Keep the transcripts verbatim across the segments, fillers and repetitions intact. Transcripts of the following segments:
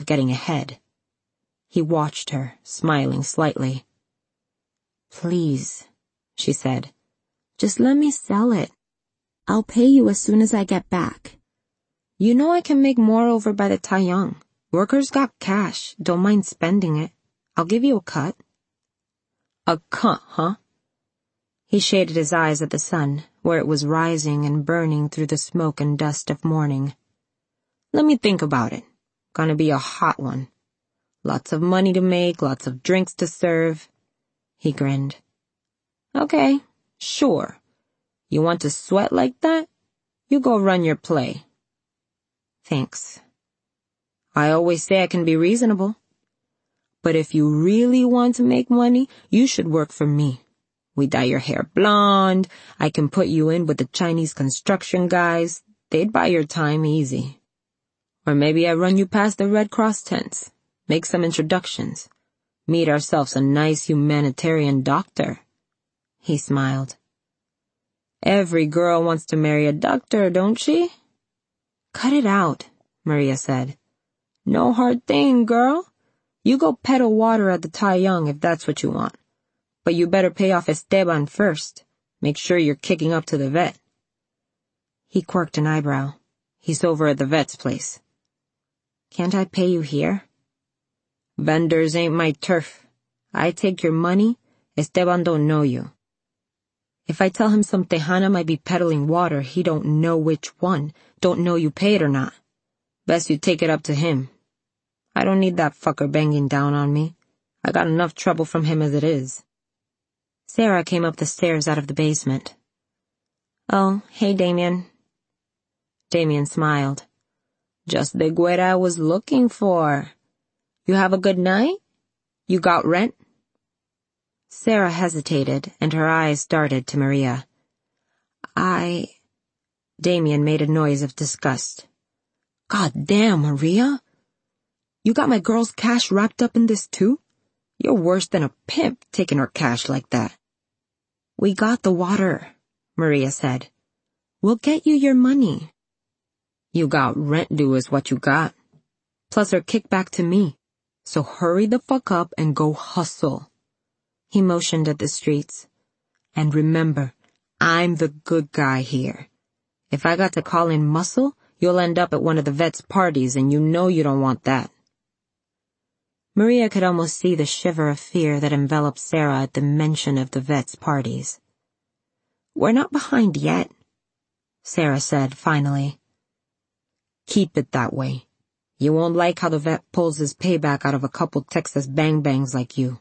getting ahead. He watched her, smiling slightly. "Please," she said, "just let me sell it. I'll pay you as soon as I get back. You know I can make more over by the Taiyang. Workers got cash, don't mind spending it. I'll give you a cut." "A cut, huh?" He shaded his eyes at the sun, where it was rising and burning through the smoke and dust of morning. "Let me think about it. Gonna be a hot one. Lots of money to make, lots of drinks to serve." He grinned. "Okay, sure. You want to sweat like that? You go run your play." "Thanks. I always say I can be reasonable. But if you really want to make money, you should work for me. We dye your hair blonde, I can put you in with the Chinese construction guys. They'd buy your time easy. Or maybe I run you past the Red Cross tents, make some introductions, meet ourselves a nice humanitarian doctor." He smiled. "Every girl wants to marry a doctor, don't she?" "Cut it out," Maria said. "No hard thing, girl. You go peddle water at the Taiyang if that's what you want. But you better pay off Esteban first. Make sure you're kicking up to the vet." He quirked an eyebrow. "He's over at the vet's place." "Can't I pay you here?" "Vendors ain't my turf. I take your money. Esteban don't know you." "If I tell him some Tejana might be peddling water, he don't know which one, don't know you paid or not. Best you take it up to him. I don't need that fucker banging down on me. I got enough trouble from him as it is." Sarah came up the stairs out of the basement. "Oh, hey, Damien." Damien smiled. "Just the güera I was looking for. You have a good night? You got rent?" Sarah hesitated, and her eyes darted to Maria. I... Damien made a noise of disgust. "God damn, Maria! You got my girl's cash wrapped up in this too? You're worse than a pimp taking her cash like that." "We got the water," Maria said. "We'll get you your money." "You got rent due is what you got. Plus her kickback to me. So hurry the fuck up and go hustle." He motioned at the streets. "And remember, I'm the good guy here. If I got to call in muscle, you'll end up at one of the vet's parties, and you know you don't want that." Maria could almost see the shiver of fear that enveloped Sarah at the mention of the vet's parties. "We're not behind yet," Sarah said finally. "Keep it that way. You won't like how the vet pulls his payback out of a couple Texas bang-bangs like you."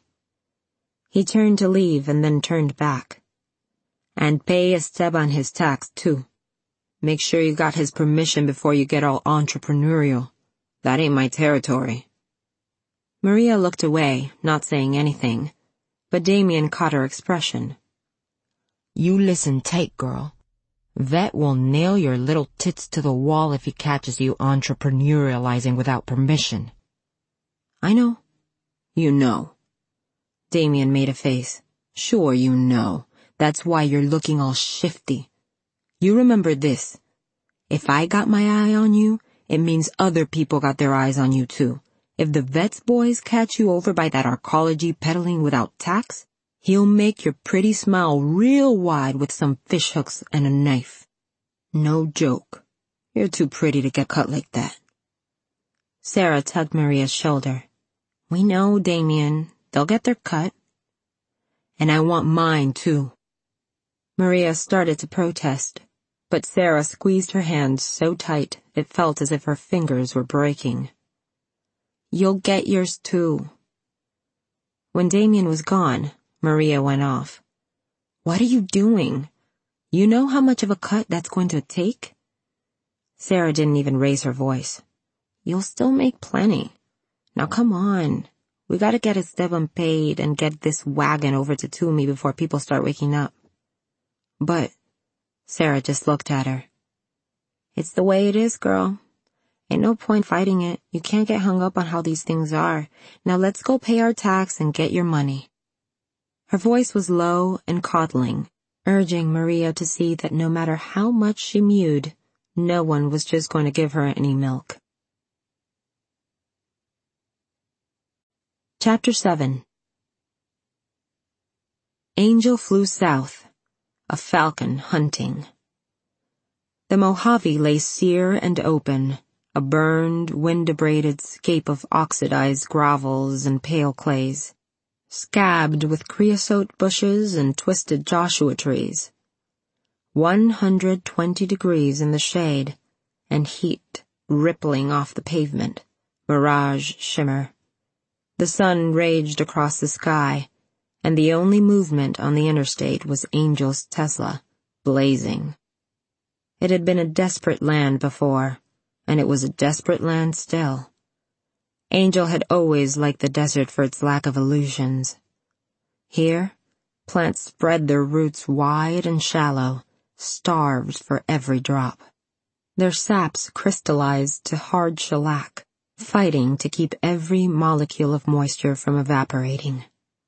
He turned to leave and then turned back. "And pay Esteban his tax, too. Make sure you got his permission before you get all entrepreneurial. That ain't my territory." Maria looked away, not saying anything, but Damien caught her expression. "You listen tight, girl. Vet will nail your little tits to the wall if he catches you entrepreneurializing without permission." "I know." "You know." Damien made a face. "Sure you know. That's why you're looking all shifty. You remember this. If I got my eye on you, it means other people got their eyes on you too. If the vet's boys catch you over by that arcology peddling without tax, he'll make your pretty smile real wide with some fish hooks and a knife. No joke. You're too pretty to get cut like that." Sarah tugged Maria's shoulder. "We know, Damien. They'll get their cut." "And I want mine, too." Maria started to protest, but Sarah squeezed her hand so tight it felt as if her fingers were breaking. "You'll get yours, too." When Damien was gone, Maria went off. "What are you doing? You know how much of a cut that's going to take?" Sarah didn't even raise her voice. "You'll still make plenty. Now come on. We gotta get Esteban paid and get this wagon over to Toomey before people start waking up." "But," Sarah just looked at her. "It's the way it is, girl. Ain't no point fighting it. You can't get hung up on how these things are. Now let's go pay our tax and get your money." Her voice was low and coddling, urging Maria to see that no matter how much she mewed, no one was just going to give her any milk. Chapter seven. Angel flew south, a falcon hunting. The Mojave lay sere and open, a burned, wind-abraded scape of oxidized gravels and pale clays, scabbed with creosote bushes and twisted Joshua trees. One hundred twenty degrees in the shade, and heat rippling off the pavement, mirage shimmer. The sun raged across the sky, and the only movement on the interstate was Angel's Tesla, blazing. It had been a desperate land before, and it was a desperate land still. Angel had always liked the desert for its lack of illusions. Here, plants spread their roots wide and shallow, starved for every drop. Their saps crystallized to hard shellac, fighting to keep every molecule of moisture from evaporating.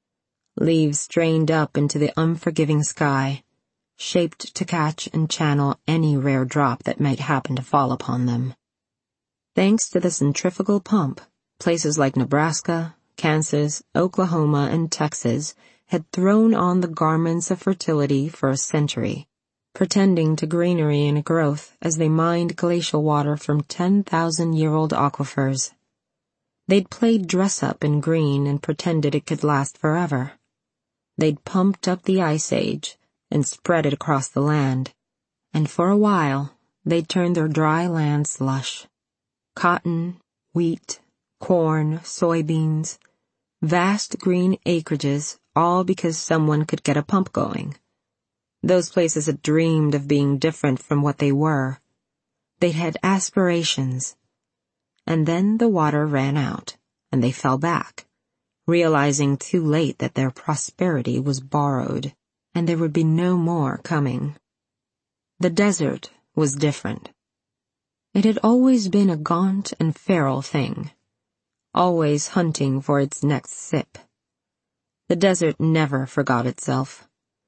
Leaves strained up into the unforgiving sky, shaped to catch and channel any rare drop that might happen to fall upon them. Thanks to the centrifugal pump, places like Nebraska, Kansas, Oklahoma, and Texas had thrown on the garments of fertility for a century, pretending to greenery and growth as they mined glacial water from ten thousand year old aquifers. They'd played dress-up in green and pretended it could last forever. They'd pumped up the ice age and spread it across the land, and for a while they'd turned their dry land slush. Cotton, wheat, corn, soybeans, vast green acreages, all because someone could get a pump going. Those places had dreamed of being different from what they were. They'd had aspirations. And then the water ran out, and they fell back, realizing too late that their prosperity was borrowed, and there would be no more coming. The desert was different. It had always been a gaunt and feral thing, always hunting for its next sip. The desert never forgot itself.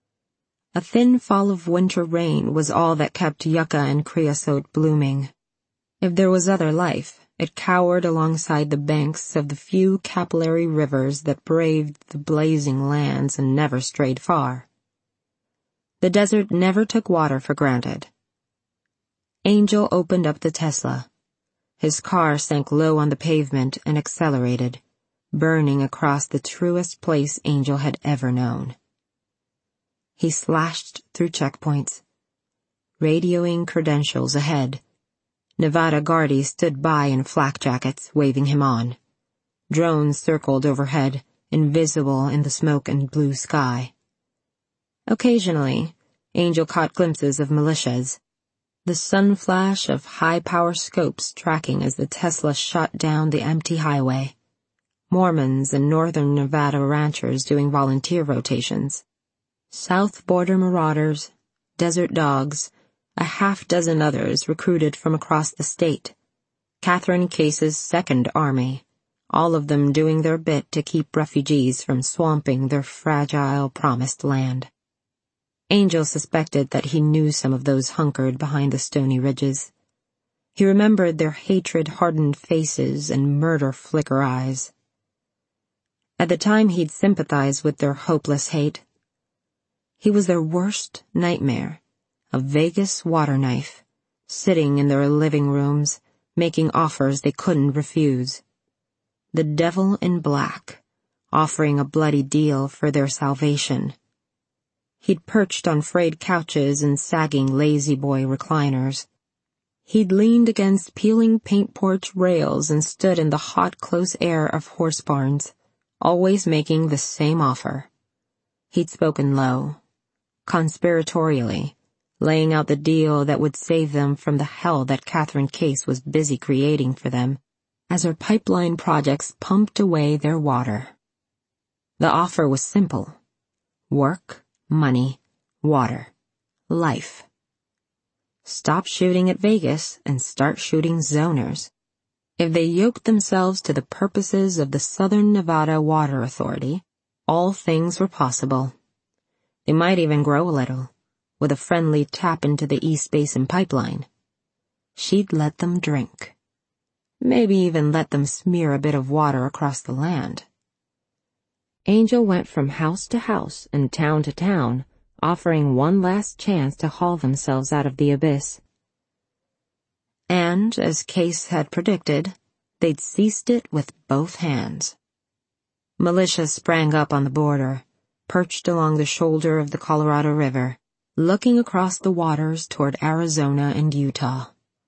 A thin fall of winter rain was all that kept yucca and creosote blooming. If there was other life, it cowered alongside the banks of the few capillary rivers that braved the blazing lands and never strayed far. The desert never took water for granted. Angel opened up the Tesla. His car sank low on the pavement and accelerated, burning across the truest place Angel had ever known. He slashed through checkpoints, radioing credentials ahead. Nevada Guardies stood by in flak jackets, waving him on. Drones circled overhead, invisible in the smoke and blue sky. Occasionally, Angel caught glimpses of militias, the sun flash of high-power scopes tracking as the Tesla shot down the empty highway. Mormons and northern Nevada ranchers doing volunteer rotations. South border marauders, desert dogs, a half dozen others recruited from across the state. Catherine Case's Second Army, all of them doing their bit to keep refugees from swamping their fragile, promised land. Angel suspected that he knew some of those hunkered behind the stony ridges. He remembered their hatred-hardened faces and murder-flicker eyes. At the time he'd sympathized with their hopeless hate. He was their worst nightmare, a Vegas water knife, sitting in their living rooms, making offers they couldn't refuse. The devil in black, offering a bloody deal for their salvation. He'd perched on frayed couches and sagging lazy-boy recliners. He'd leaned against peeling paint porch rails and stood in the hot, close air of horse barns, always making the same offer. He'd spoken low, conspiratorially, laying out the deal that would save them from the hell that Catherine Case was busy creating for them as her pipeline projects pumped away their water. The offer was simple. Work, money, water, life. Stop shooting at Vegas and start shooting zoners. If they yoked themselves to the purposes of the Southern Nevada Water Authority, all things were possible. They might even grow a little, with a friendly tap into the East Basin pipeline. She'd let them drink. Maybe even let them smear a bit of water across the land. Angel went from house to house and town to town, offering one last chance to haul themselves out of the abyss. And, as Case had predicted, they'd seized it with both hands. Militia sprang up on the border, perched along the shoulder of the Colorado River, looking across the waters toward Arizona and Utah.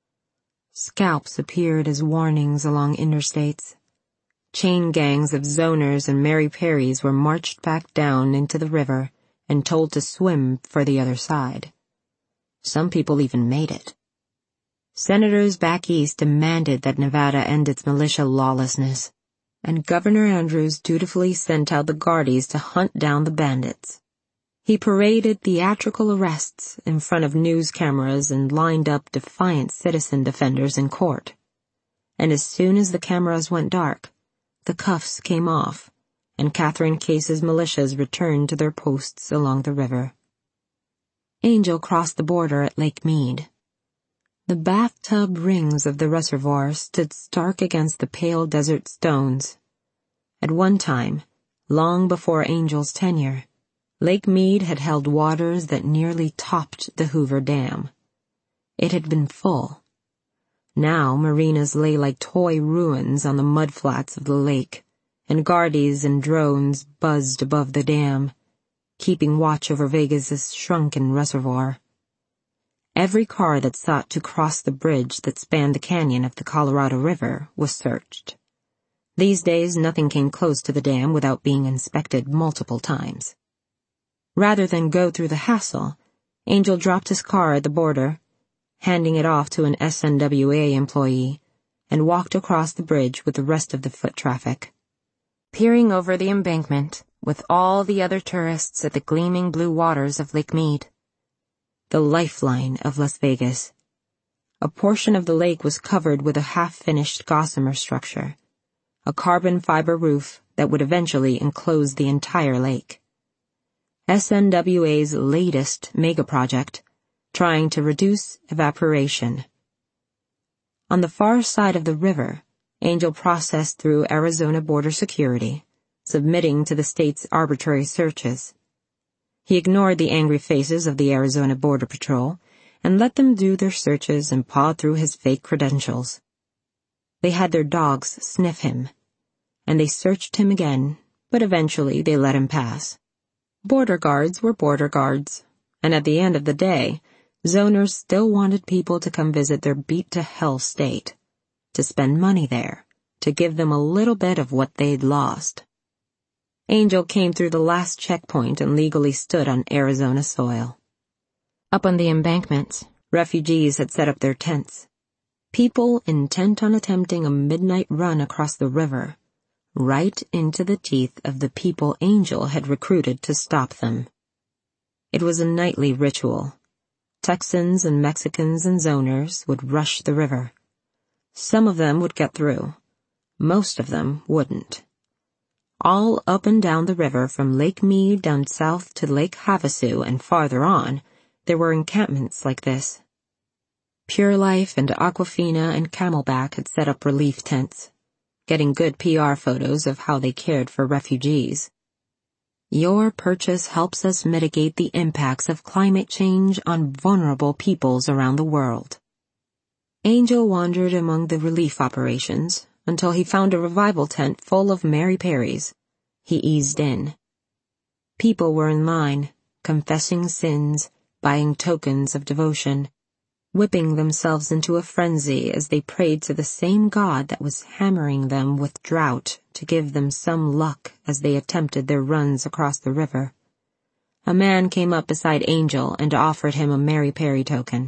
Scalps appeared as warnings along interstates. Chain gangs of zoners and Mary Perrys were marched back down into the river and told to swim for the other side. Some people even made it. Senators back east demanded that Nevada end its militia lawlessness, and Governor Andrews dutifully sent out the Guardies to hunt down the bandits. He paraded theatrical arrests in front of news cameras and lined up defiant citizen defenders in court. And as soon as the cameras went dark, the cuffs came off, and Catherine Case's militias returned to their posts along the river. Angel crossed the border at Lake Mead. The bathtub rings of the reservoir stood stark against the pale desert stones. At one time, long before Angel's tenure, Lake Mead had held waters that nearly topped the Hoover Dam. It had been full. Now marinas lay like toy ruins on the mudflats of the lake, and Guardies and drones buzzed above the dam, keeping watch over Vegas's shrunken reservoir. Every car that sought to cross the bridge that spanned the canyon of the Colorado River was searched. These days nothing came close to the dam without being inspected multiple times. Rather than go through the hassle, Angel dropped his car at the border, handing it off to an S N W A employee, and walked across the bridge with the rest of the foot traffic. Peering over the embankment, with all the other tourists at the gleaming blue waters of Lake Mead. The lifeline of Las Vegas. A portion of the lake was covered with a half-finished gossamer structure, a carbon fiber roof that would eventually enclose the entire lake. S N W A's latest mega-project, trying to reduce evaporation. On the far side of the river, Angel processed through Arizona border security, submitting to the state's arbitrary searches. He ignored the angry faces of the Arizona Border Patrol and let them do their searches and paw through his fake credentials. They had their dogs sniff him, and they searched him again, but eventually they let him pass. Border guards were border guards, and at the end of the day, zoners still wanted people to come visit their beat-to-hell state, to spend money there, to give them a little bit of what they'd lost. Angel came through the last checkpoint and legally stood on Arizona soil. Up on the embankment, refugees had set up their tents. People intent on attempting a midnight run across the river, right into the teeth of the people Angel had recruited to stop them. It was a nightly ritual. Texans and Mexicans and zoners would rush the river. Some of them would get through. Most of them wouldn't. All up and down the river from Lake Mead down south to Lake Havasu and farther on, there were encampments like this. Pure Life and Aquafina and Camelback had set up relief tents, getting good P R photos of how they cared for refugees. Your purchase helps us mitigate the impacts of climate change on vulnerable peoples around the world. Angel wandered among the relief operations until he found a revival tent full of Mary Perrys. He eased in. People were in line, confessing sins, buying tokens of devotion, whipping themselves into a frenzy as they prayed to the same God that was hammering them with drought to give them some luck as they attempted their runs across the river. A man came up beside Angel and offered him a Mary Perry token.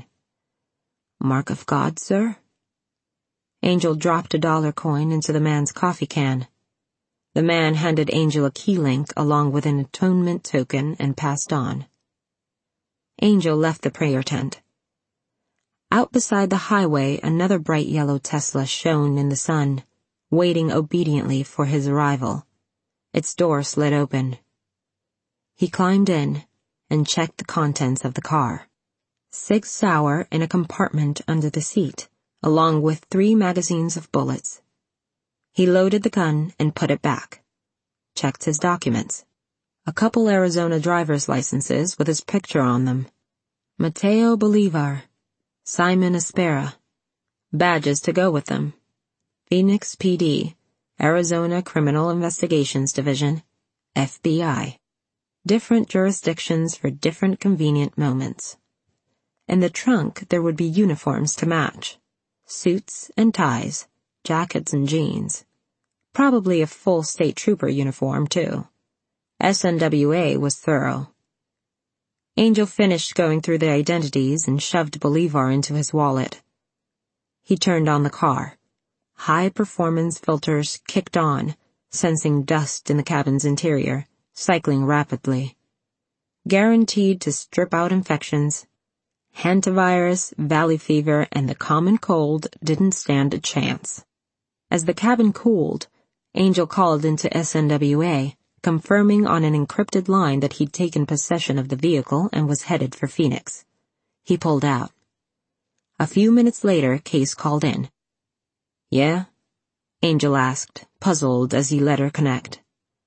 "Mark of God, sir?" Angel dropped a dollar coin into the man's coffee can. The man handed Angel a key link along with an atonement token and passed on. Angel left the prayer tent. Out beside the highway, another bright yellow Tesla shone in the sun, waiting obediently for his arrival. Its door slid open. He climbed in and checked the contents of the car. Sig Sauer in a compartment under the seat, along with three magazines of bullets. He loaded the gun and put it back. checked his documents. A couple Arizona driver's licenses with his picture on them. Mateo Bolivar, Simon Espera. Badges to go with them. Phoenix P D, Arizona Criminal Investigations Division, F B I. Different jurisdictions for different convenient moments. In the trunk there would be uniforms to match. Suits and ties, jackets and jeans. Probably a full state trooper uniform, too. S N W A was thorough. Angel finished going through the identities and shoved Bolivar into his wallet. He turned on the car. High-performance filters kicked on, sensing dust in the cabin's interior, cycling rapidly. Guaranteed to strip out infections. Hantavirus, valley fever, and the common cold didn't stand a chance. As the cabin cooled, Angel called into S N W A, confirming on an encrypted line that he'd taken possession of the vehicle and was headed for Phoenix. He pulled out. A few minutes later, Case called in. "Yeah?" Angel asked, puzzled as he let her connect.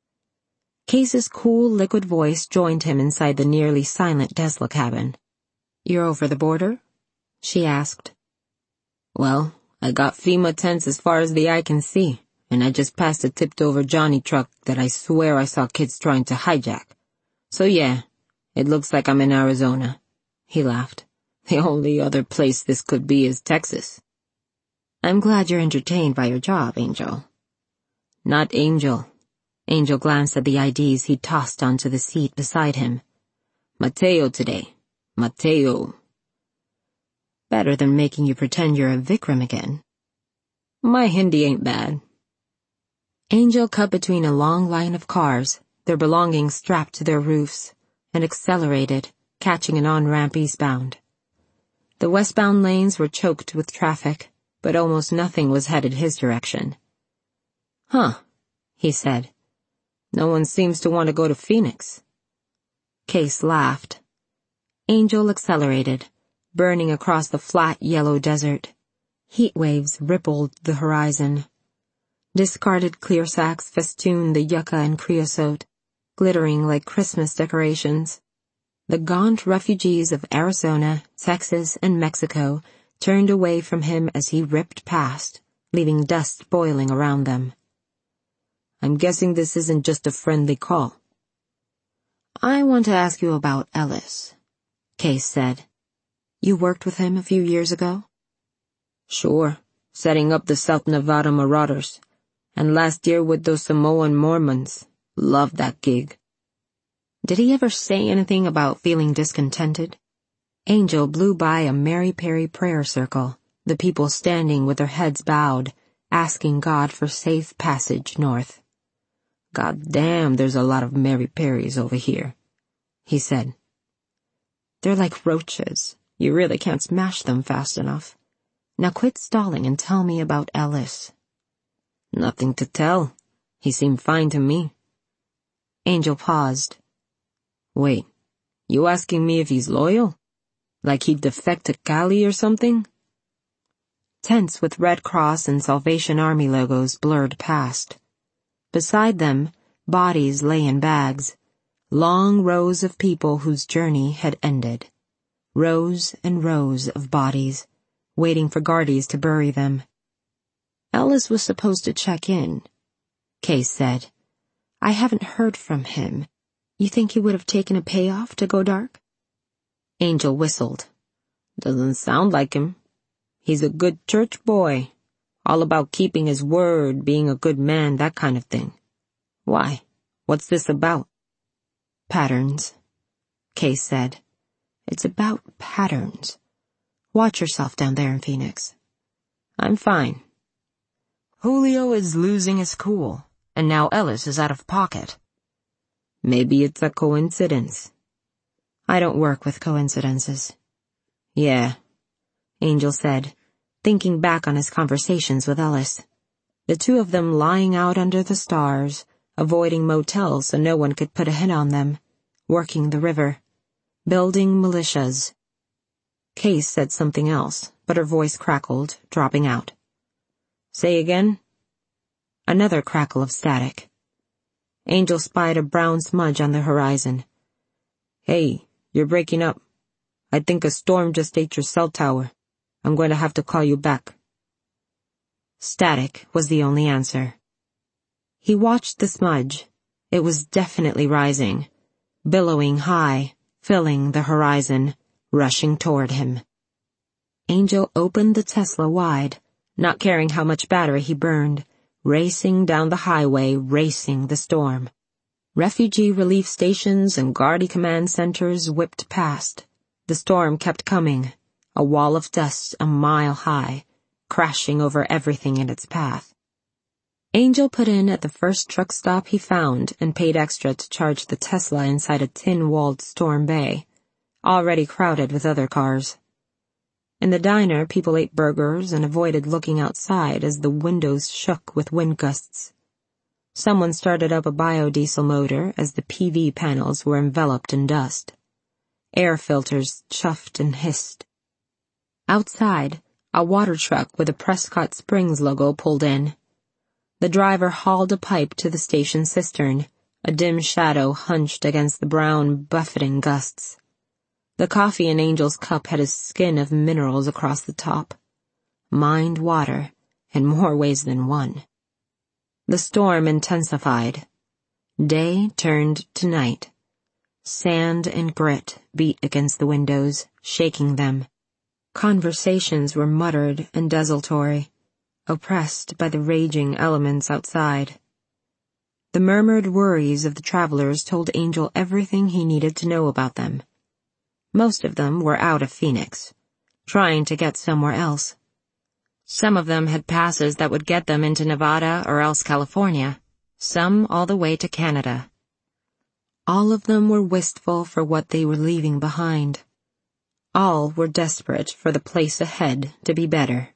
Case's cool, liquid voice joined him inside the nearly silent Tesla cabin. "You're over the border?" she asked. "Well, I got FEMA tents as far as the eye can see, and I just passed a tipped-over Johnny truck that I swear I saw kids trying to hijack. So yeah, it looks like I'm in Arizona." He laughed. "The only other place this could be is Texas." "I'm glad you're entertained by your job, Angel." "Not Angel." Angel glanced at the I Ds he tossed onto the seat beside him. "Mateo today. Mateo." "Better than making you pretend you're a Vikram again." "My Hindi ain't bad." Angel cut between a long line of cars, their belongings strapped to their roofs, and accelerated, catching an on-ramp eastbound. The westbound lanes were choked with traffic, but almost nothing was headed his direction. "Huh," he said. "No one seems to want to go to Phoenix." Case laughed. Angel accelerated, burning across the flat yellow desert. Heat waves rippled the horizon. Discarded clear sacks festooned the yucca and creosote, glittering like Christmas decorations. The gaunt refugees of Arizona, Texas, and Mexico turned away from him as he ripped past, leaving dust boiling around them. "I'm guessing this isn't just a friendly call." "I want to ask you about Ellis," Case said. "You worked with him a few years ago?" "Sure, setting up the South Nevada Marauders. And last year with those Samoan Mormons. Loved that gig." "Did he ever say anything about feeling discontented?" Angel blew by a Mary Perry prayer circle, the people standing with their heads bowed, asking God for safe passage north. "God damn, there's a lot of Mary Perrys over here," he said. "They're like roaches. You really can't smash them fast enough. Now quit stalling and tell me about Ellis." "Nothing to tell. He seemed fine to me." Angel paused. "Wait, you asking me if he's loyal? Like he'd defect to Cali or something?" Tents with Red Cross and Salvation Army logos blurred past. Beside them, bodies lay in bags. Long rows of people whose journey had ended. Rows and rows of bodies, waiting for guardies to bury them. "Ellis was supposed to check in," Case said. "I haven't heard from him. You think he would have taken a payoff to go dark?" Angel whistled. "Doesn't sound like him. He's a good church boy. All about keeping his word, being a good man, that kind of thing. Why? What's this about?" "Patterns," Case said. "It's about patterns. Watch yourself down there in Phoenix." "I'm fine." "Julio is losing his cool, and now Ellis is out of pocket." "Maybe it's a coincidence." "I don't work with coincidences." "Yeah," Angel said, thinking back on his conversations with Ellis. The two of them lying out under the stars, avoiding motels so no one could put a hit on them, working the river, building militias. Case said something else, but her voice crackled, dropping out. "Say again?" Another crackle of static. Angel spied a brown smudge on the horizon. "Hey, you're breaking up. I think a storm just ate your cell tower. I'm going to have to call you back." Static was the only answer. He watched the smudge. It was definitely rising, billowing high, filling the horizon, rushing toward him. Angel opened the Tesla wide, not caring how much battery he burned, racing down the highway, racing the storm. Refugee relief stations and Garda command centers whipped past. The storm kept coming, a wall of dust a mile high, crashing over everything in its path. Angel put in at the first truck stop he found and paid extra to charge the Tesla inside a tin-walled storm bay, already crowded with other cars. In the diner, people ate burgers and avoided looking outside as the windows shook with wind gusts. Someone started up a biodiesel motor as the P V panels were enveloped in dust. Air filters chuffed and hissed. Outside, a water truck with a Prescott Springs logo pulled in. The driver hauled a pipe to the station cistern, a dim shadow hunched against the brown, buffeting gusts. The coffee in Angel's cup had a skin of minerals across the top. Mined water, in more ways than one. The storm intensified. Day turned to night. Sand and grit beat against the windows, shaking them. Conversations were muttered and desultory, oppressed by the raging elements outside. The murmured worries of the travelers told Angel everything he needed to know about them. Most of them were out of Phoenix, trying to get somewhere else. Some of them had passes that would get them into Nevada or else California, some all the way to Canada. All of them were wistful for what they were leaving behind. All were desperate for the place ahead to be better.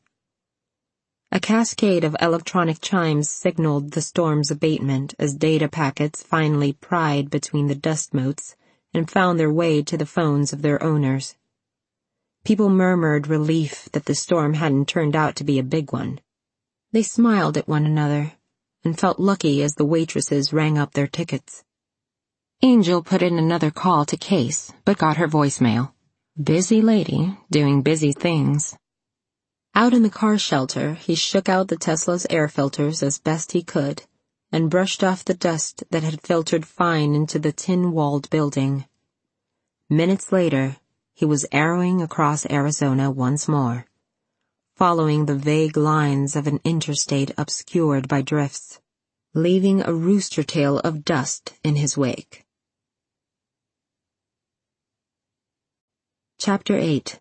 A cascade of electronic chimes signaled the storm's abatement as data packets finally pried between the dust motes and found their way to the phones of their owners. People murmured relief that the storm hadn't turned out to be a big one. They smiled at one another and felt lucky as the waitresses rang up their tickets. Angel put in another call to Case, but got her voicemail. Busy lady, doing busy things. Out in the car shelter, he shook out the Tesla's air filters as best he could and brushed off the dust that had filtered fine into the tin-walled building. Minutes later, he was arrowing across Arizona once more, following the vague lines of an interstate obscured by drifts, leaving a rooster tail of dust in his wake. Chapter eight.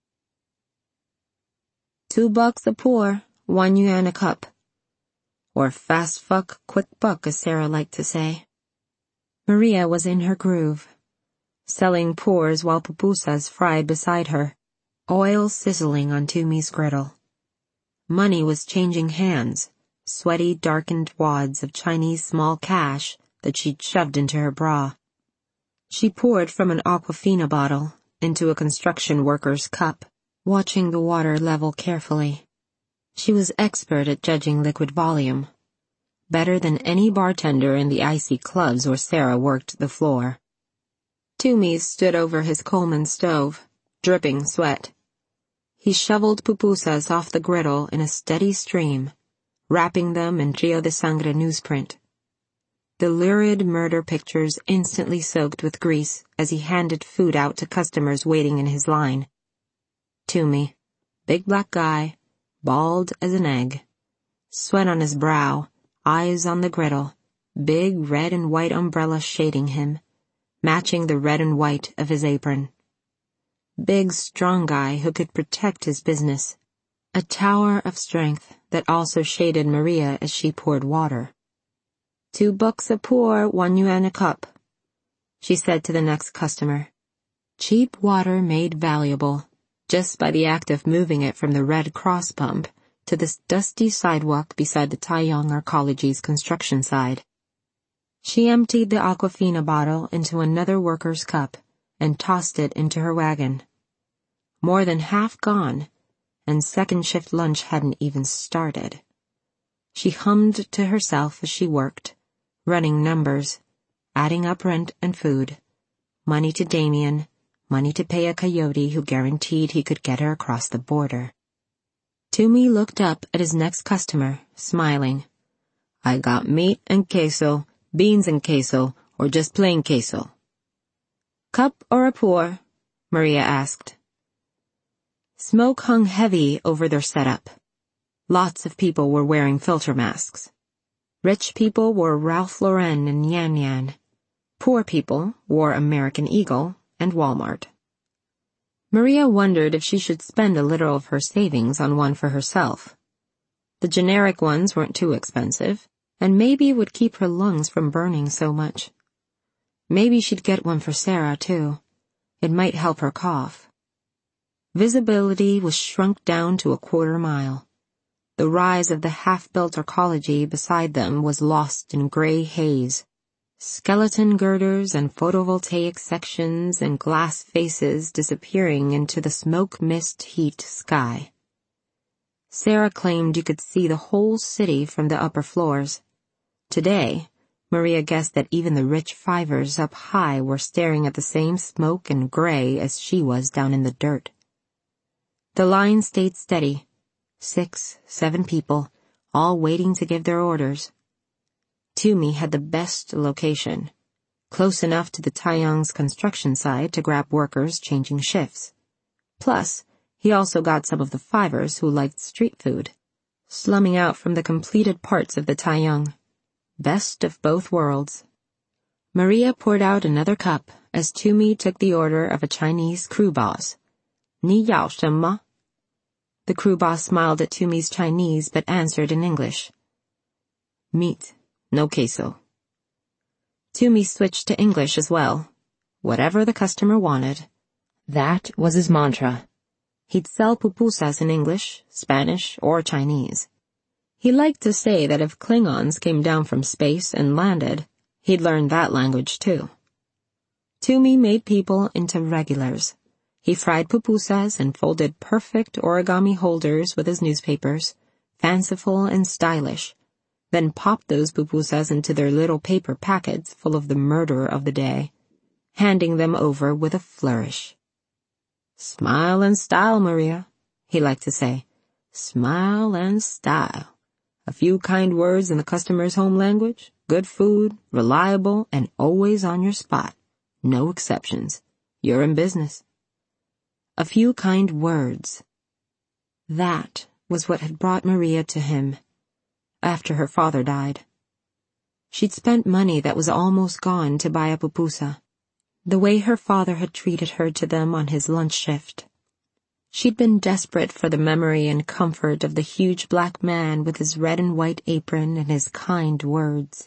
Two bucks a pour, one yuan a cup. Or fast fuck, quick buck, as Sarah liked to say. Maria was in her groove, selling pours while pupusas fried beside her, oil sizzling on Tumi's griddle. Money was changing hands, sweaty, darkened wads of Chinese small cash that she'd shoved into her bra. She poured from an Aquafina bottle into a construction worker's cup, watching the water level carefully. She was expert at judging liquid volume, better than any bartender in the icy clubs where Sarah worked the floor. Tumi stood over his Coleman stove, dripping sweat. He shoveled pupusas off the griddle in a steady stream, wrapping them in Rio de Sangre newsprint. The lurid murder pictures instantly soaked with grease as he handed food out to customers waiting in his line. Tumi, big black guy, bald as an egg. Sweat on his brow, eyes on the griddle, big red and white umbrella shading him, matching the red and white of his apron. Big, strong guy who could protect his business. A tower of strength that also shaded Maria as she poured water. Two bucks a pour, one yuan a cup, she said to the next customer. Cheap water made valuable, just by the act of moving it from the Red Cross pump to this dusty sidewalk beside the Taiyang Arcology's construction side. She emptied the Aquafina bottle into another worker's cup and tossed it into her wagon. More than half gone, and second shift lunch hadn't even started. She hummed to herself as she worked, running numbers, adding up rent and food, money to Damien, money to pay a coyote who guaranteed he could get her across the border. Toomey looked up at his next customer, smiling. I got meat and queso, beans and queso, or just plain queso. Cup or a pour? Maria asked. Smoke hung heavy over their setup. Lots of people were wearing filter masks. Rich people wore Ralph Lauren and Yan Yan. Poor people wore American Eagle and Walmart. Maria wondered if she should spend a little of her savings on one for herself. The generic ones weren't too expensive, and maybe would keep her lungs from burning so much. Maybe she'd get one for Sarah, too. It might help her cough. Visibility was shrunk down to a quarter mile. The rise of the half-built arcology beside them was lost in gray haze. Skeleton girders and photovoltaic sections and glass faces disappearing into the smoke-mist heat sky. Sarah claimed you could see the whole city from the upper floors. Today, Maria guessed that even the rich fivers up high were staring at the same smoke and gray as she was down in the dirt. The line stayed steady. Six, seven people, all waiting to give their orders. Toomey had the best location, close enough to the Taiyang's construction site to grab workers changing shifts. Plus, he also got some of the fivers who liked street food, slumming out from the completed parts of the Taiyang. Best of both worlds. Maria poured out another cup as Toomey took the order of a Chinese crew boss. 你要什么? The crew boss smiled at Toomey's Chinese but answered in English. Meat, no queso. Toomey switched to English as well. Whatever the customer wanted. That was his mantra. He'd sell pupusas in English, Spanish, or Chinese. He liked to say that if Klingons came down from space and landed, he'd learn that language too. Toomey made people into regulars. He fried pupusas and folded perfect origami holders with his newspapers, fanciful and stylish, then popped those pupusas into their little paper packets full of the murder of the day, handing them over with a flourish. Smile and style, Maria, he liked to say. Smile and style. A few kind words in the customer's home language, good food, reliable, and always on your spot. No exceptions. You're in business. A few kind words. That was what had brought Maria to him, after her father died. She'd spent money that was almost gone to buy a pupusa, the way her father had treated her to them on his lunch shift. She'd been desperate for the memory and comfort of the huge black man with his red and white apron and his kind words.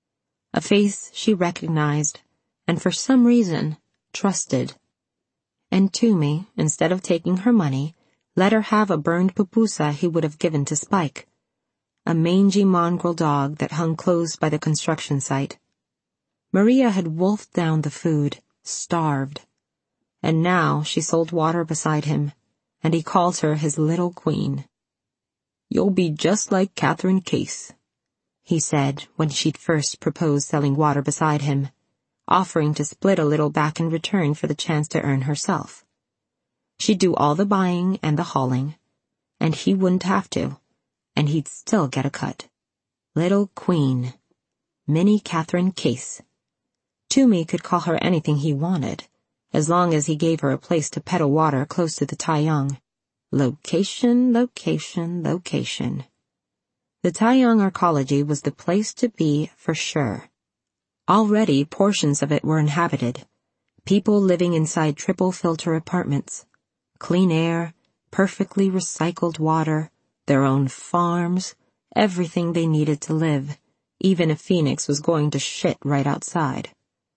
A face she recognized, and for some reason, trusted. And Toomey, instead of taking her money, let her have a burned pupusa he would have given to Spike, a mangy mongrel dog that hung close by the construction site. Maria had wolfed down the food, starved. And now she sold water beside him, and he called her his little queen. You'll be just like Catherine Case, he said when she'd first proposed selling water beside him, offering to split a little back in return for the chance to earn herself. She'd do all the buying and the hauling, and he wouldn't have to, and he'd still get a cut. Little Queen. Minnie Catherine Case. Toomey could call her anything he wanted, as long as he gave her a place to peddle water close to the Taiyang. Location, location, location. The Taiyang arcology was the place to be for sure. Already portions of it were inhabited, people living inside triple-filter apartments, clean air, perfectly recycled water, their own farms, everything they needed to live, even if Phoenix was going to shit right outside.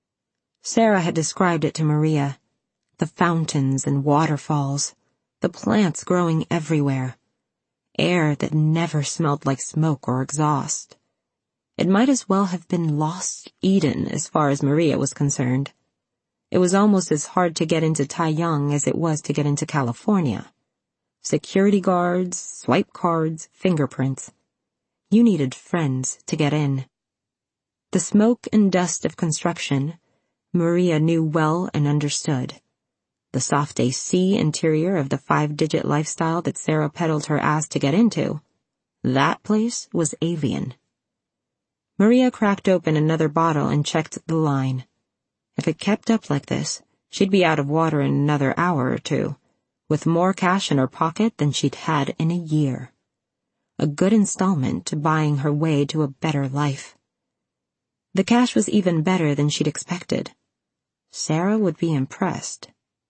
Sarah had described it to Maria, the fountains and waterfalls, the plants growing everywhere, air that never smelled like smoke or exhaust. It might as well have been lost Eden as far as Maria was concerned. It was almost as hard to get into Taiyang as it was to get into California. Security guards, swipe cards, fingerprints. You needed friends to get in. The smoke and dust of construction, Maria knew well and understood. The soft A C interior of the five-digit lifestyle that Sarah peddled her ass to get into. That place was alien. Maria cracked open another bottle and checked the line. If it kept up like this, she'd be out of water in another hour or two, with more cash in her pocket than she'd had in a year. A good installment to buying her way to a better life. The cash was even better than she'd expected. Sarah would be impressed.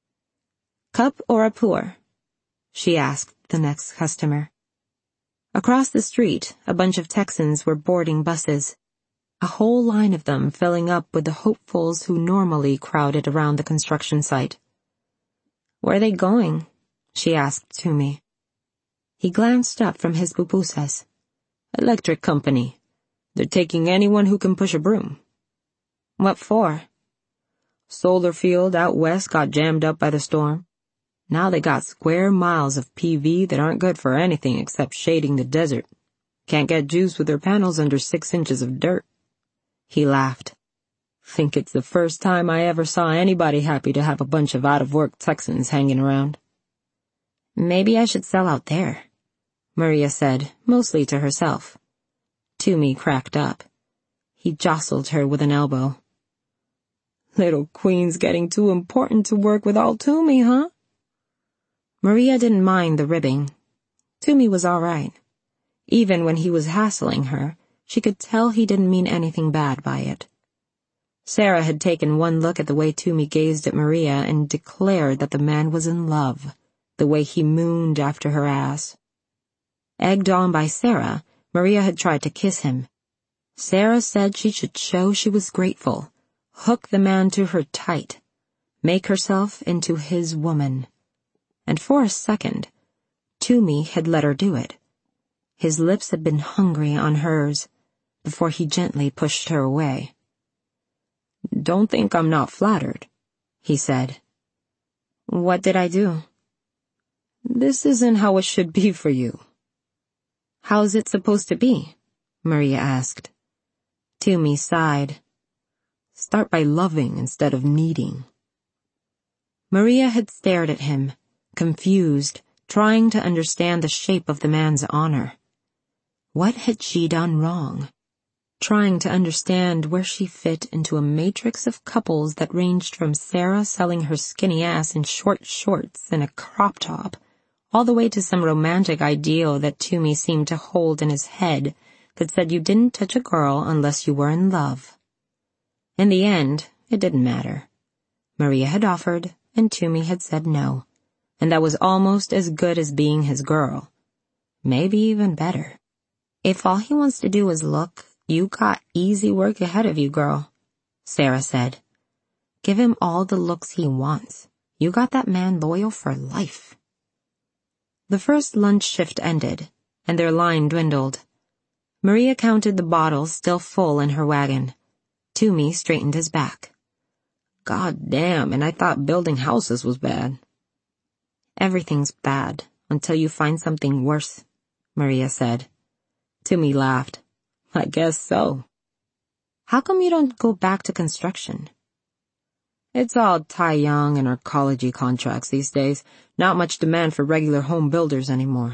"Cup or a pour?" she asked the next customer. Across the street, a bunch of Texans were boarding buses, a whole line of them filling up with the hopefuls who normally crowded around the construction site. "Where are they going?" she asked Toomey. He glanced up from his pupusas. "Electric company. They're taking anyone who can push a broom." "What for?" "Solar field out west got jammed up by the storm. Now they got square miles of P V that aren't good for anything except shading the desert. Can't get juice with their panels under six inches of dirt." He laughed. "Think it's the first time I ever saw anybody happy to have a bunch of out-of-work Texans hanging around." "Maybe I should sell out there," Maria said, mostly to herself. Toomey cracked up. He jostled her with an elbow. "Little Queen's getting too important to work with all Toomey, huh?" Maria didn't mind the ribbing. Toomey was all right. Even when he was hassling her, she could tell he didn't mean anything bad by it. Sarah had taken one look at the way Toomey gazed at Maria and declared that the man was in love, the way he mooned after her ass. Egged on by Sarah, Maria had tried to kiss him. Sarah said she should show she was grateful, hook the man to her tight, make herself into his woman. And for a second, Toomey had let her do it. His lips had been hungry on hers, before he gently pushed her away. "Don't think I'm not flattered," he said. "What did I do?" "This isn't how it should be for you." "How's it supposed to be?" Maria asked. Toomey sighed. "Start by loving instead of needing." Maria had stared at him, confused, trying to understand the shape of the man's honor. What had she done wrong? Trying to understand where she fit into a matrix of couples that ranged from Sarah selling her skinny ass in short shorts and a crop top, all the way to some romantic ideal that Toomey seemed to hold in his head that said you didn't touch a girl unless you were in love. In the end, it didn't matter. Maria had offered, and Toomey had said no. And that was almost as good as being his girl. Maybe even better. "If all he wants to do is look, you got easy work ahead of you, girl," Sarah said. "Give him all the looks he wants. You got that man loyal for life." The first lunch shift ended, and their line dwindled. Maria counted the bottles still full in her wagon. Toomey straightened his back. "God damn, and I thought building houses was bad." "Everything's bad until you find something worse," Maria said. Toomey laughed. "I guess so." "How come you don't go back to construction?" "It's all Tai Young and arcology contracts these days. Not much demand for regular home builders anymore."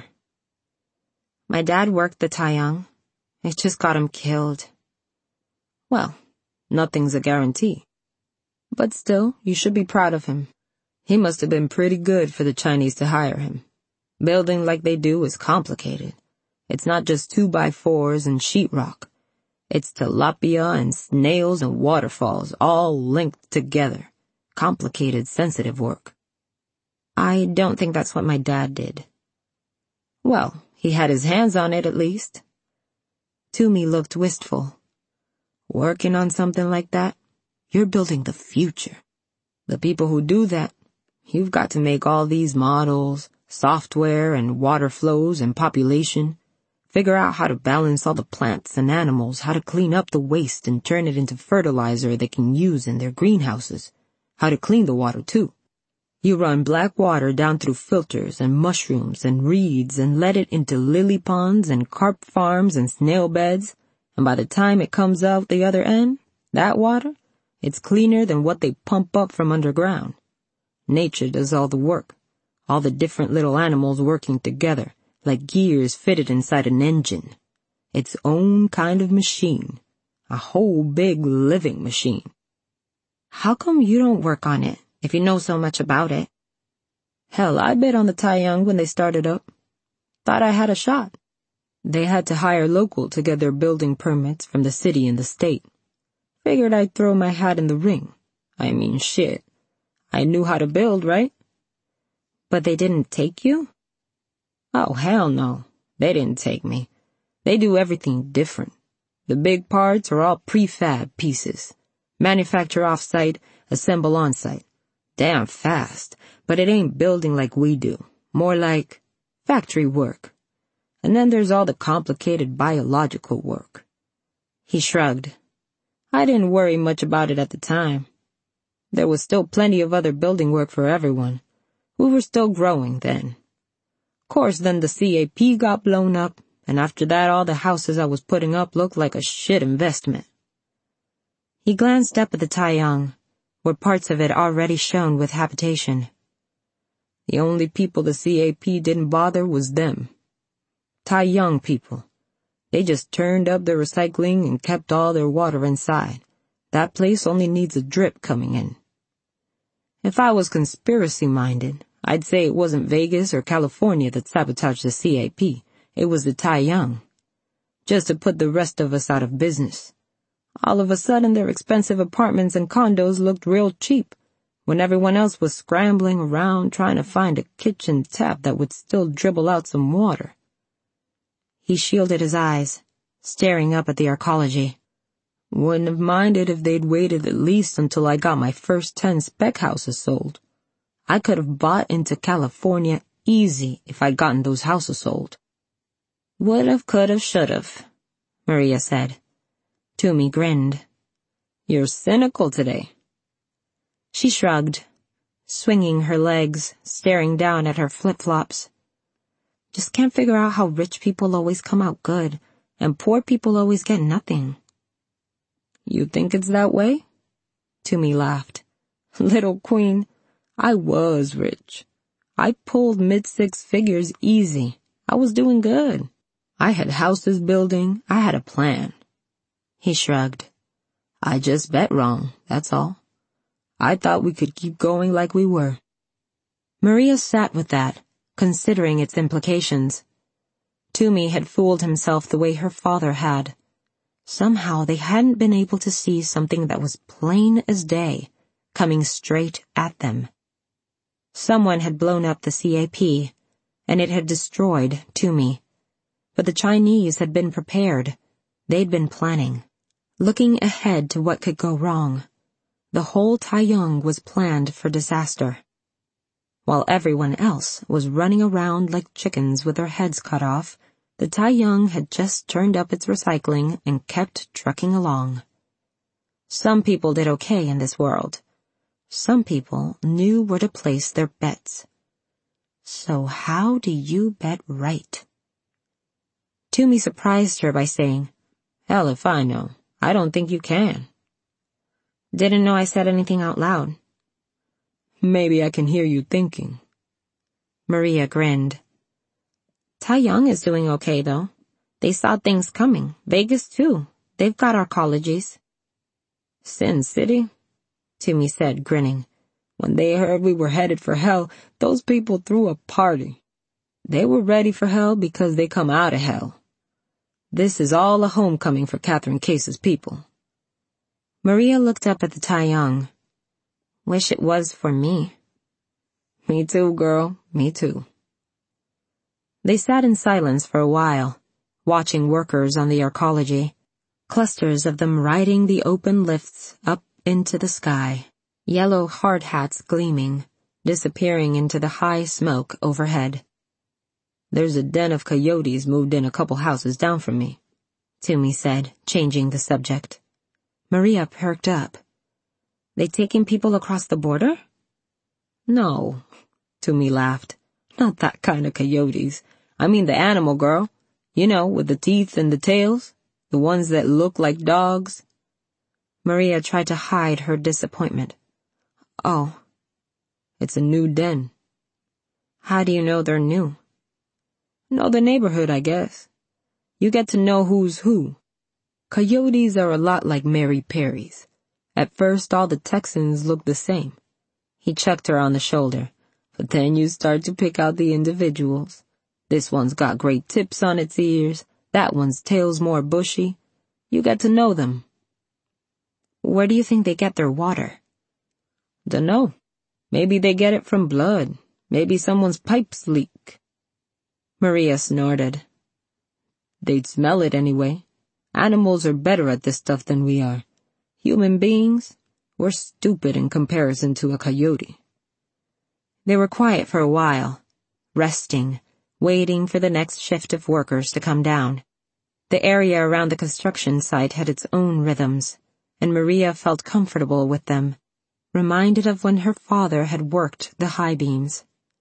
"My dad worked the Tai Young. It just got him killed." "Well, nothing's a guarantee. But still, you should be proud of him. He must have been pretty good for the Chinese to hire him. Building like they do is complicated. It's not just two-by-fours and sheetrock. It's tilapia and snails and waterfalls all linked together. Complicated, sensitive work." "I don't think that's what my dad did." "Well, he had his hands on it at least." Toomey looked wistful. "Working on something like that, you're building the future. The people who do that, you've got to make all these models, software and water flows and population, figure out how to balance all the plants and animals, how to clean up the waste and turn it into fertilizer they can use in their greenhouses, how to clean the water too. You run black water down through filters and mushrooms and reeds and let it into lily ponds and carp farms and snail beds, And by the time it comes out the other end, that water, it's cleaner than what they pump up from underground. Nature does all the work, all the different little animals working together, like gears fitted inside an engine. Its own kind of machine. A whole big living machine. How come you don't work on it, if you know so much about it? Hell, I bet on the Taiyang when they started up. Thought I had a shot. They had to hire local to get their building permits from the city and the state. Figured I'd throw my hat in the ring. I mean, shit. I knew how to build, right? But they didn't take you? Oh, hell no. They didn't take me. They do everything different. The big parts are all prefab pieces. Manufacture off-site, assemble on-site. Damn fast, but it ain't building like we do. More like factory work. And then there's all the complicated biological work. He shrugged. I didn't worry much about it at the time. There was still plenty of other building work for everyone. We were still growing then. Course, then the C A P got blown up, and after that all the houses I was putting up looked like a shit investment. He glanced up at the Taiyang, where parts of it already shone with habitation. The only people the C A P didn't bother was them. Taiyang people. They just turned up their recycling and kept all their water inside. That place only needs a drip coming in. If I was conspiracy-minded, I'd say it wasn't Vegas or California that sabotaged the C A P. It was the Taiyang. Just to put the rest of us out of business. All of a sudden their expensive apartments and condos looked real cheap, when everyone else was scrambling around trying to find a kitchen tap that would still dribble out some water. He shielded his eyes, staring up at the arcology. Wouldn't have minded if they'd waited at least until I got my first ten spec houses sold. I could have bought into California easy if I'd gotten those houses sold. Would've, could've, should've, Maria said. Toomey grinned. You're cynical today. She shrugged, swinging her legs, staring down at her flip-flops. Just can't figure out how rich people always come out good, and poor people always get nothing. You think it's that way? Toomey laughed. Little queen, I was rich. I pulled mid-six figures easy. I was doing good. I had houses building. I had a plan. He shrugged. I just bet wrong, that's all. I thought we could keep going like we were. Maria sat with that, considering its implications. Toomey had fooled himself the way her father had. Somehow they hadn't been able to see something that was plain as day, coming straight at them. Someone had blown up the C A P, and it had destroyed Toomey. But the Chinese had been prepared. They'd been planning, looking ahead to what could go wrong. The whole Taiyang was planned for disaster. While everyone else was running around like chickens with their heads cut off, the Taiyang had just turned up its recycling and kept trucking along. Some people did okay in this world. Some people knew where to place their bets. So how do you bet right? Toomey surprised her by saying, Hell if I know. I don't think you can. Didn't know I said anything out loud. Maybe I can hear you thinking. Maria grinned. Taiyang is doing okay, though. They saw things coming. Vegas, too. They've got arcologies. Sin City? Toomey said, grinning. When they heard we were headed for hell, those people threw a party. They were ready for hell because they come out of hell. This is all a homecoming for Catherine Case's people. Maria looked up at the Taiyang. Wish it was for me. Me too, girl. Me too. They sat in silence for a while, watching workers on the arcology, clusters of them riding the open lifts up into the sky, yellow hard hats gleaming, disappearing into the high smoke overhead. There's a den of coyotes moved in a couple houses down from me, Toomey said, changing the subject. Maria perked up. They taking people across the border? No, Toomey laughed. Not that kind of coyotes. I mean the animal, girl. You know, with the teeth and the tails. The ones that look like dogs?" Maria tried to hide her disappointment. "Oh." "It's a new den." "How do you know they're new?" "Know the neighborhood, I guess. You get to know who's who. Coyotes are a lot like Mary Perry's. At first all the Texans look the same." He chucked her on the shoulder. "But then you start to pick out the individuals. This one's got great tips on its ears. That one's tail's more bushy. You get to know them." "Where do you think they get their water?" "Dunno. Maybe they get it from blood. Maybe someone's pipes leak." Maria snorted. "They'd smell it anyway. Animals are better at this stuff than we are. Human beings, we're stupid in comparison to a coyote." They were quiet for a while, resting, waiting for the next shift of workers to come down. The area around the construction site had its own rhythms, and Maria felt comfortable with them, reminded of when her father had worked the high beams.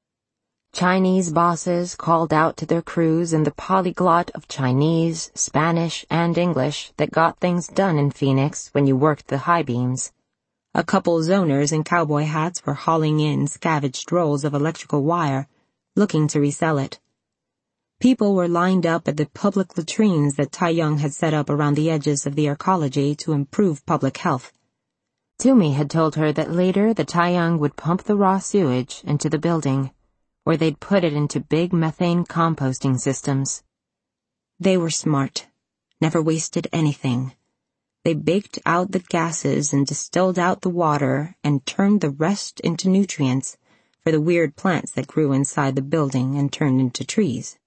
Chinese bosses called out to their crews in the polyglot of Chinese, Spanish, and English that got things done in Phoenix when you worked the high beams. A couple zoners in cowboy hats were hauling in scavenged rolls of electrical wire, looking to resell it. People were lined up at the public latrines that Taiyang had set up around the edges of the arcology to improve public health. Toomey had told her that later the Taiyang would pump the raw sewage into the building, or they'd put it into big methane composting systems. They were smart, never wasted anything. They baked out the gases and distilled out the water and turned the rest into nutrients for the weird plants that grew inside the building and turned into trees.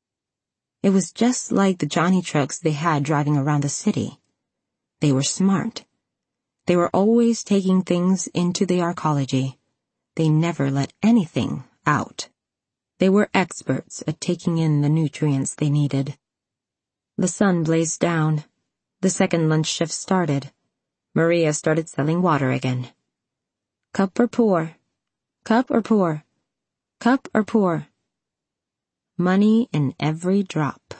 It was just like the Johnny trucks they had driving around the city. They were smart. They were always taking things into the arcology. They never let anything out. They were experts at taking in the nutrients they needed. The sun blazed down. The second lunch shift started. Maria started selling water again. Cup or pour? Cup or pour? Cup or pour? Money in every drop.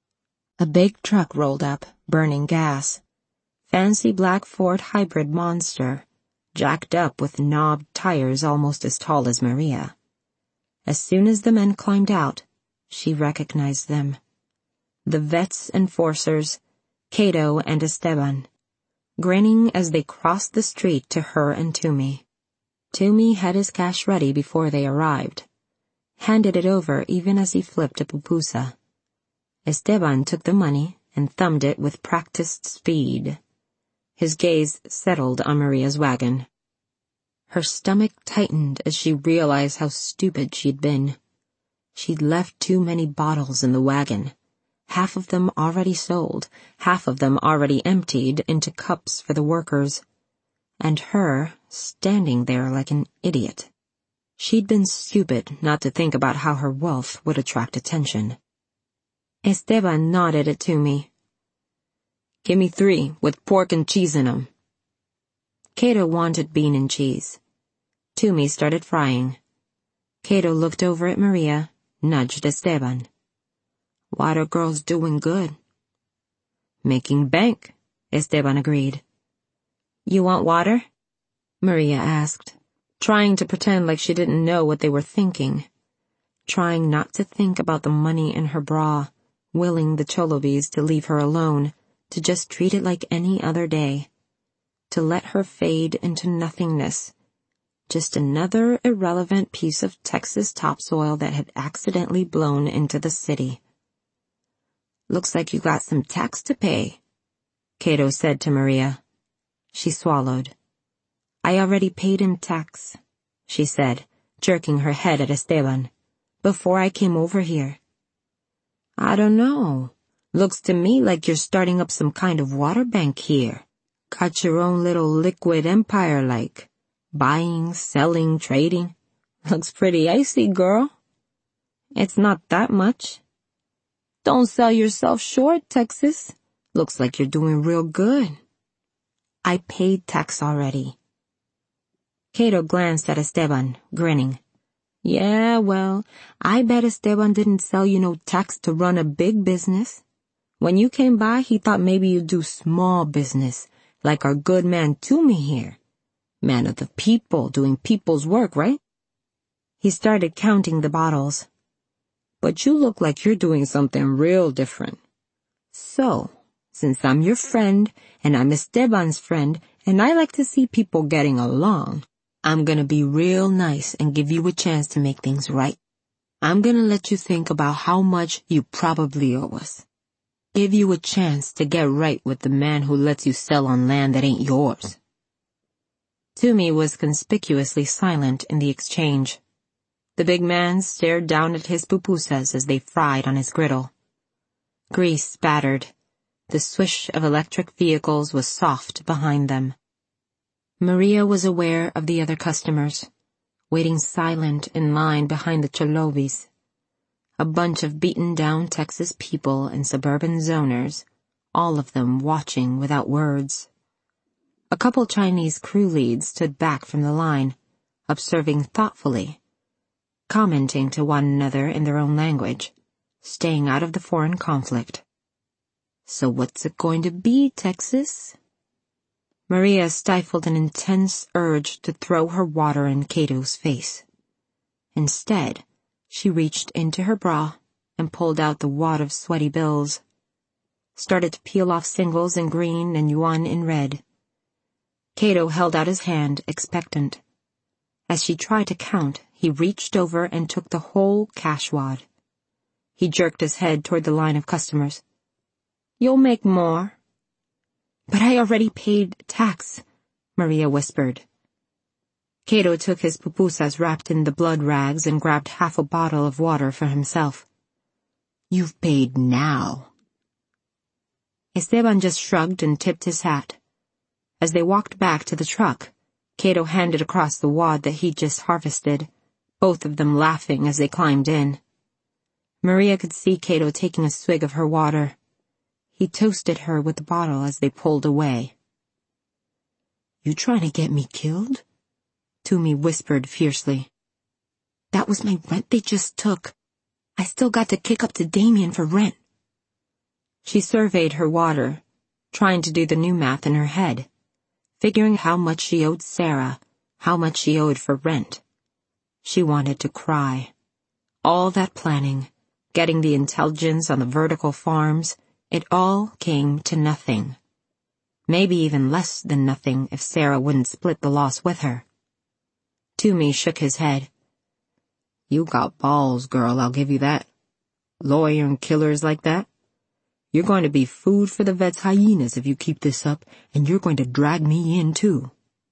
A big truck rolled up, burning gas. Fancy black Ford hybrid monster, jacked up with knobbed tires almost as tall as Maria. As soon as the men climbed out, she recognized them. The vets enforcers, Cato and Esteban, grinning as they crossed the street to her and Toomey. Toomey had his cash ready before they arrived, handed it over even as he flipped a pupusa. Esteban took the money and thumbed it with practiced speed. His gaze settled on Maria's wagon. Her stomach tightened as she realized how stupid she'd been. She'd left too many bottles in the wagon. Half of them already sold, half of them already emptied into cups for the workers. And her standing there like an idiot. She'd been stupid not to think about how her wealth would attract attention. Esteban nodded at Toomey. "Give me three, with pork and cheese in 'em." Cato wanted bean and cheese. Toomey started frying. Cato looked over at Maria, nudged Esteban. "Water girl's doing good." "Making bank," Esteban agreed. "You want water?" Maria asked, trying to pretend like she didn't know what they were thinking, trying not to think about the money in her bra, willing the Cholobis to leave her alone, to just treat it like any other day, to let her fade into nothingness, just another irrelevant piece of Texas topsoil that had accidentally blown into the city. "Looks like you got some tax to pay," Cato said to Maria. She swallowed. "I already paid him tax," she said, jerking her head at Esteban, "before I came over here." "I don't know. Looks to me like you're starting up some kind of water bank here. Got your own little liquid empire like. Buying, selling, trading. Looks pretty icy, girl." "It's not that much." "Don't sell yourself short, Texas. Looks like you're doing real good." "I paid tax already." Cato glanced at Esteban, grinning. "Yeah, well, I bet Esteban didn't sell you no tax to run a big business. When you came by, he thought maybe you'd do small business, like our good man Toomey here. Man of the people, doing people's work, right? He started counting the bottles. But you look like you're doing something real different. So, since I'm your friend, and I'm Esteban's friend, and I like to see people getting along, I'm gonna be real nice and give you a chance to make things right. I'm gonna let you think about how much you probably owe us. Give you a chance to get right with the man who lets you sell on land that ain't yours. Toomey was conspicuously silent in the exchange. The big man stared down at his pupusas as they fried on his griddle. Grease spattered. The swish of electric vehicles was soft behind them. Maria was aware of the other customers, waiting silent in line behind the Cholovis. A bunch of beaten-down Texas people and suburban zoners, all of them watching without words. A couple Chinese crew leads stood back from the line, observing thoughtfully, commenting to one another in their own language, staying out of the foreign conflict. So what's it going to be, Texas? Maria stifled an intense urge to throw her water in Cato's face. Instead, she reached into her bra and pulled out the wad of sweaty bills, started to peel off singles in green and yuan in red. Cato held out his hand, expectant. As she tried to count, he reached over and took the whole cash wad. He jerked his head toward the line of customers. "You'll make more." "But I already paid tax," Maria whispered. Cato took his pupusas wrapped in the blood rags and grabbed half a bottle of water for himself. "You've paid now." Esteban just shrugged and tipped his hat. As they walked back to the truck, Cato handed across the wad that he'd just harvested, both of them laughing as they climbed in. Maria could see Cato taking a swig of her water. He toasted her with the bottle as they pulled away. "You trying to get me killed?" Toomey whispered fiercely. "That was my rent they just took. I still got to kick up to Damien for rent." She surveyed her water, trying to do the new math in her head, figuring how much she owed Sarah, how much she owed for rent. She wanted to cry. All that planning, getting the intelligence on the vertical farms, it all came to nothing. Maybe even less than nothing if Sarah wouldn't split the loss with her. Toomey shook his head. "You got balls, girl, I'll give you that. Lawyering killers like that. You're going to be food for the vet's hyenas if you keep this up, and you're going to drag me in, too."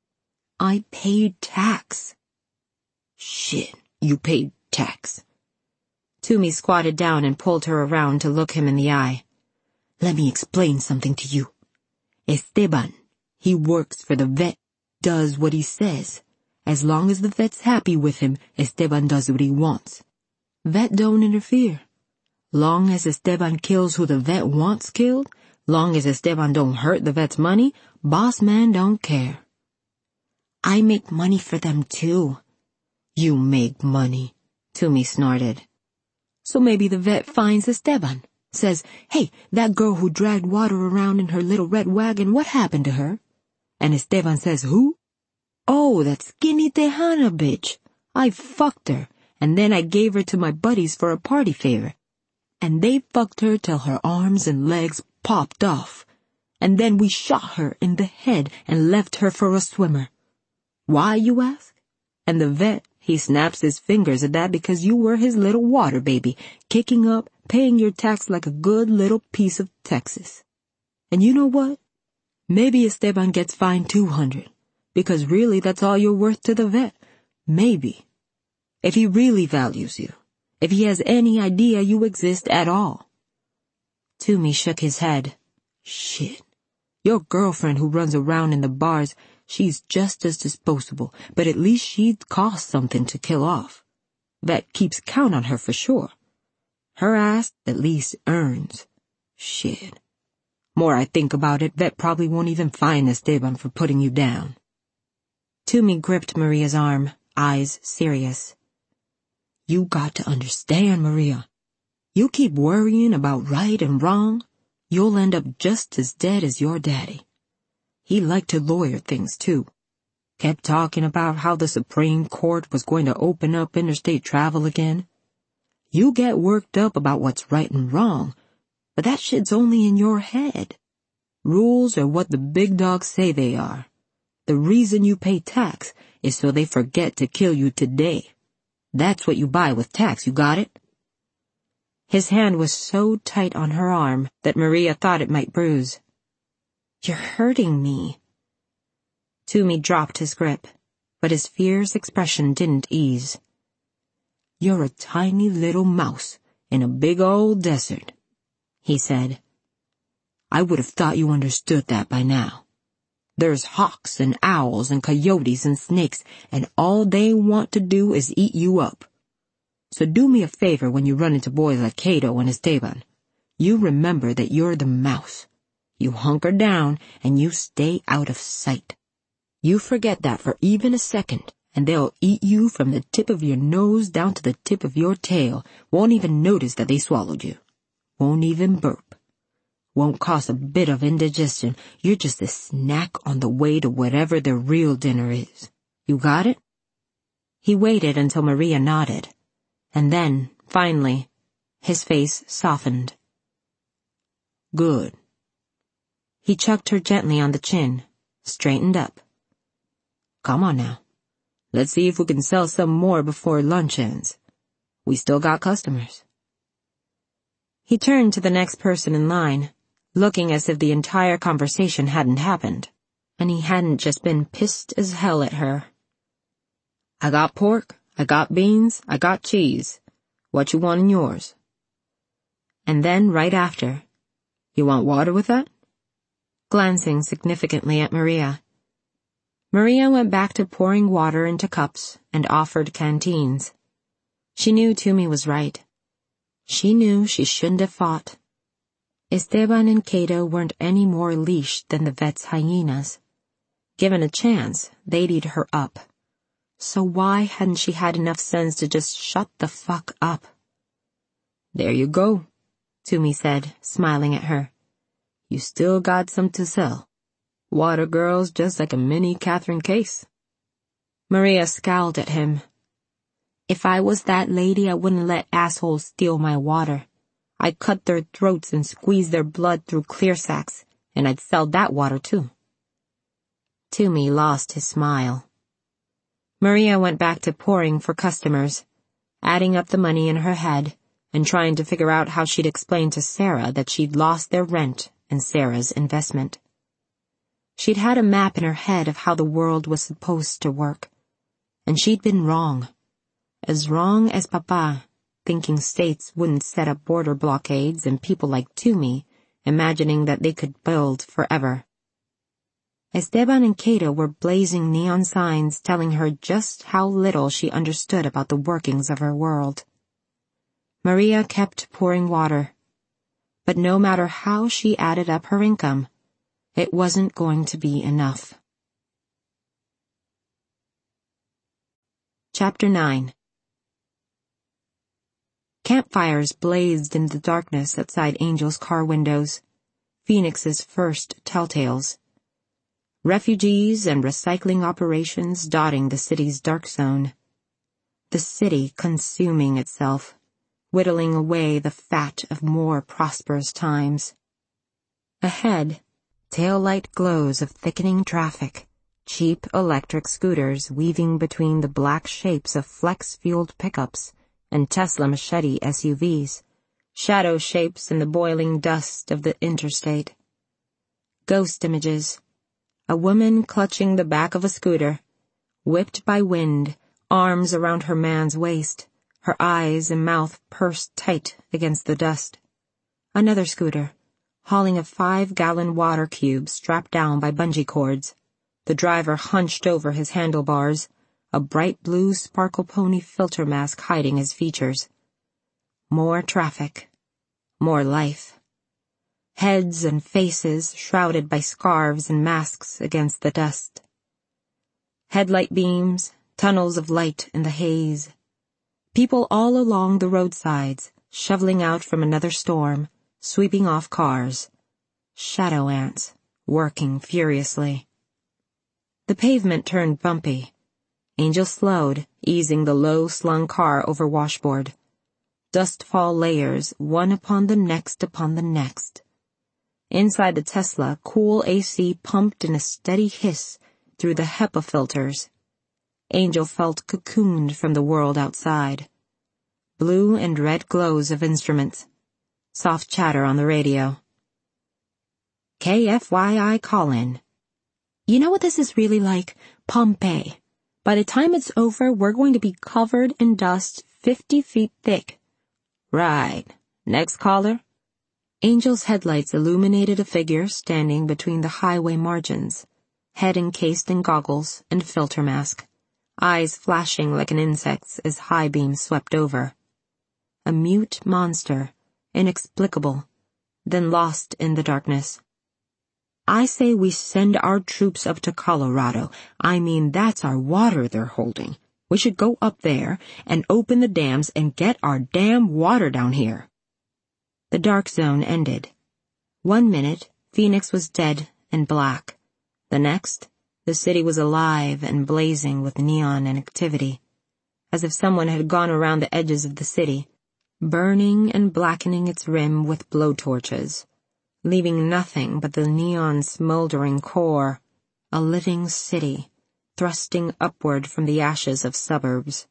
"I paid tax." "Shit, you paid tax." Toomey squatted down and pulled her around to look him in the eye. "Let me explain something to you. Esteban, he works for the vet, does what he says. As long as the vet's happy with him, Esteban does what he wants. Vet don't interfere. Long as Esteban kills who the vet wants killed, long as Esteban don't hurt the vet's money, boss man don't care." "I make money for them too." "You make money," Toomey snorted. "So maybe the vet finds Esteban, says, 'Hey, that girl who dragged water around in her little red wagon, what happened to her?' And Esteban says, 'Who?' 'Oh, that skinny Tejana bitch. I fucked her, and then I gave her to my buddies for a party favor. And they fucked her till her arms and legs popped off. And then we shot her in the head and left her for a swimmer. Why, you ask? And the vet, he snaps his fingers at that because you were his little water baby, kicking up, paying your tax like a good little piece of Texas. And you know what? Maybe Esteban gets fined two hundred. Because really that's all you're worth to the vet. Maybe. If he really values you. If he has any idea you exist at all." Toomey shook his head. "Shit. Your girlfriend who runs around in the bars, she's just as disposable, but at least she'd cost something to kill off. Vet keeps count on her for sure. Her ass at least earns. Shit. More I think about it, Vet probably won't even fine Esteban for putting you down." Toomey gripped Maria's arm, eyes serious. "You got to understand, Maria. You keep worrying about right and wrong. you'll end up just as dead as your daddy. He liked to lawyer things, too. Kept talking about how the Supreme Court was going to open up interstate travel again. You get worked up about what's right and wrong, but that shit's only in your head. Rules are what the big dogs say they are. The reason you pay tax is so they forget to kill you today. That's what you buy with tax, you got it? His hand was so tight on her arm that Maria thought it might bruise. You're hurting me. Toomey dropped his grip, but his fierce expression didn't ease. You're a tiny little mouse in a big old desert, he said. I would have thought you understood that by now. There's hawks and owls and coyotes and snakes, and all they want to do is eat you up. So do me a favor when you run into boys like Cato and Esteban. You remember that you're the mouse. You hunker down and you stay out of sight. You forget that for even a second, and they'll eat you from the tip of your nose down to the tip of your tail. Won't even notice that they swallowed you. Won't even burp. Won't cause a bit of indigestion. You're just a snack on the way to whatever their real dinner is. You got it? He waited until Maria nodded, and then, finally, his face softened. Good. He chucked her gently on the chin, straightened up. Come on now. Let's see if we can sell some more before lunch ends. We still got customers. He turned to the next person in line, looking as if the entire conversation hadn't happened, and he hadn't just been pissed as hell at her. I got pork, I got beans, I got cheese. What you want in yours? And then right after, you want water with that? Glancing significantly at Maria. Maria went back to pouring water into cups and offered canteens. She knew Toomey was right. She knew she shouldn't have fought. Esteban and Cato weren't any more leashed than the vet's hyenas. Given a chance, they'd eat her up. So why hadn't she had enough sense to just shut the fuck up? There you go, Toomey said, smiling at her. You still got some to sell. Water girl's just like a mini Catherine Case. Maria scowled at him. If I was that lady, I wouldn't let assholes steal my water. I'd cut their throats and squeeze their blood through clear sacks, and I'd sell that water too. Toomey lost his smile. Maria went back to pouring for customers, adding up the money in her head and trying to figure out how she'd explain to Sarah that she'd lost their rent and Sarah's investment. She'd had a map in her head of how the world was supposed to work, and she'd been wrong. As wrong as Papa, thinking states wouldn't set up border blockades and people like Toomey, imagining that they could build forever. Esteban and Cato were blazing neon signs telling her just how little she understood about the workings of her world. Maria kept pouring water, but no matter how she added up her income, it wasn't going to be enough. Chapter nine. Campfires blazed in the darkness outside Angel's car windows, Phoenix's first telltales. Refugees and recycling operations dotting the city's dark zone. The city consuming itself, whittling away the fat of more prosperous times. Ahead, tail-light glows of thickening traffic, cheap electric scooters weaving between the black shapes of flex-fueled pickups and Tesla Machete S U Vs, shadow shapes in the boiling dust of the interstate. Ghost images. A woman clutching the back of a scooter, whipped by wind, arms around her man's waist, her eyes and mouth pursed tight against the dust. Another scooter, hauling a five-gallon water cube strapped down by bungee cords, the driver hunched over his handlebars, a bright blue sparkle pony filter mask hiding his features. More traffic. More life. Heads and faces shrouded by scarves and masks against the dust. Headlight beams, tunnels of light in the haze. People all along the roadsides, shoveling out from another storm, sweeping off cars, Shadow ants, working furiously. The pavement turned bumpy. Angel slowed, easing the low-slung car over washboard. Dustfall layers, one upon the next upon the next. Inside the Tesla, cool A C pumped in a steady hiss through the HEPA filters. Angel felt cocooned from the world outside. Blue and red glows of instruments. Soft chatter on the radio. K F Y I call-in. You know what this is really like? Pompeii. By the time it's over, we're going to be covered in dust fifty feet thick. Right. Next caller? Angel's headlights illuminated a figure standing between the highway margins, head encased in goggles and filter mask, eyes flashing like an insect's as high beams swept over. A mute monster, inexplicable, then lost in the darkness. I say we send our troops up to Colorado. I mean, that's our water they're holding. We should go up there and open the dams and get our damn water down here. The dark zone ended. One minute, Phoenix was dead and black. The next, the city was alive and blazing with neon and activity, as if someone had gone around the edges of the city, burning and blackening its rim with blowtorches, leaving nothing but the neon smoldering core, a living city, thrusting upward from the ashes of suburbs.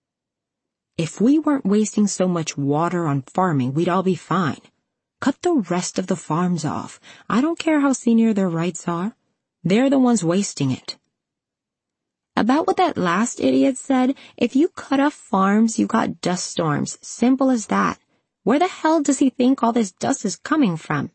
If we weren't wasting so much water on farming, we'd all be fine. Cut the rest of the farms off. I don't care how senior their rights are. They're the ones wasting it. About what that last idiot said, if you cut off farms, you got dust storms. Simple as that. Where the hell does he think all this dust is coming from?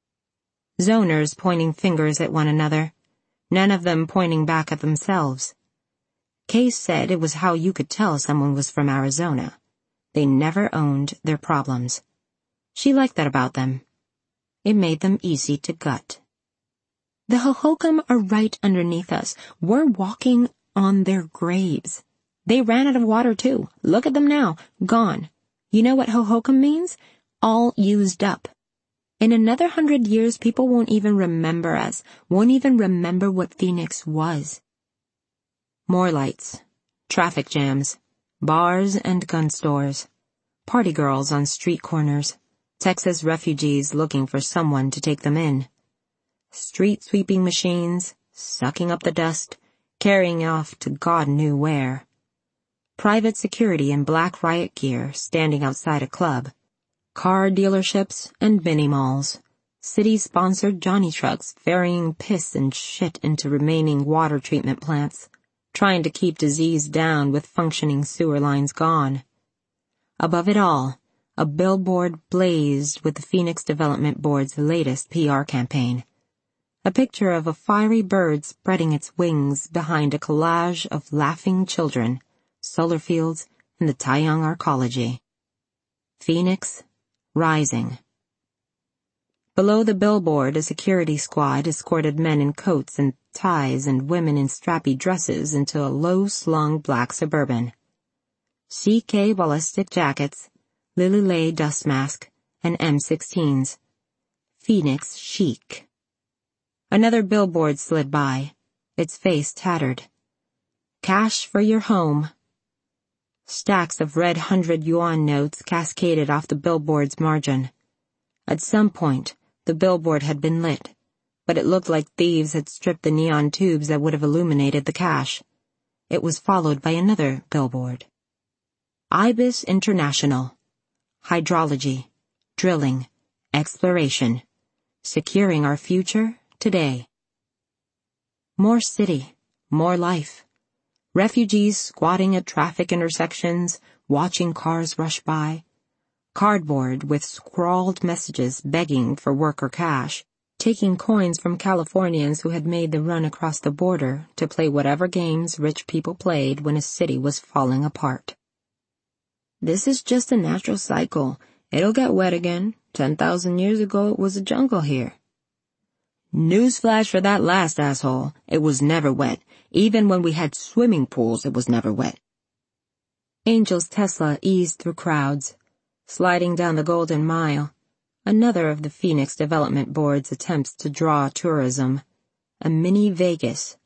Zoners pointing fingers at one another, none of them pointing back at themselves. Case said it was how you could tell someone was from Arizona. They never owned their problems. She liked that about them. It made them easy to gut. The Hohokam are right underneath us. We're walking on their graves. They ran out of water too. Look at them now. Gone. You know what Hohokam means? All used up. In another hundred years, people won't even remember us, won't even remember what Phoenix was. More lights, traffic jams, bars and gun stores, party girls on street corners, Texas refugees looking for someone to take them in, street sweeping machines, sucking up the dust, carrying off to God knew where, private security in black riot gear standing outside a club, car dealerships and mini malls, city-sponsored Johnny trucks ferrying piss and shit into remaining water treatment plants, trying to keep disease down with functioning sewer lines gone. Above it all, a billboard blazed with the Phoenix Development Board's latest P R campaign. A picture of a fiery bird spreading its wings behind a collage of laughing children, solar fields, and the Taiyang Arcology. Phoenix, rising. Below the billboard, a security squad escorted men in coats and ties and women in strappy dresses into a low-slung black Suburban. C K ballistic jackets, Lilly dust mask, and M sixteens. Phoenix chic. Another billboard slid by, its face tattered. Cash for your home. Stacks of red hundred yuan notes cascaded off the billboard's margin. At some point, the billboard had been lit, but it looked like thieves had stripped the neon tubes that would have illuminated the cash. It was followed by another billboard. Ibis International. Hydrology, drilling, exploration, securing our future today. More city, more life. Refugees squatting at traffic intersections, watching cars rush by. Cardboard with scrawled messages begging for work or cash, taking coins from Californians who had made the run across the border to play whatever games rich people played when a city was falling apart. This is just a natural cycle. It'll get wet again. Ten thousand years ago it was a jungle here. Newsflash for that last asshole. It was never wet. Even when we had swimming pools, it was never wet. Angel's Tesla eased through crowds, sliding down the Golden Mile, Another of the Phoenix Development Board's attempts to draw tourism. A mini Vegas,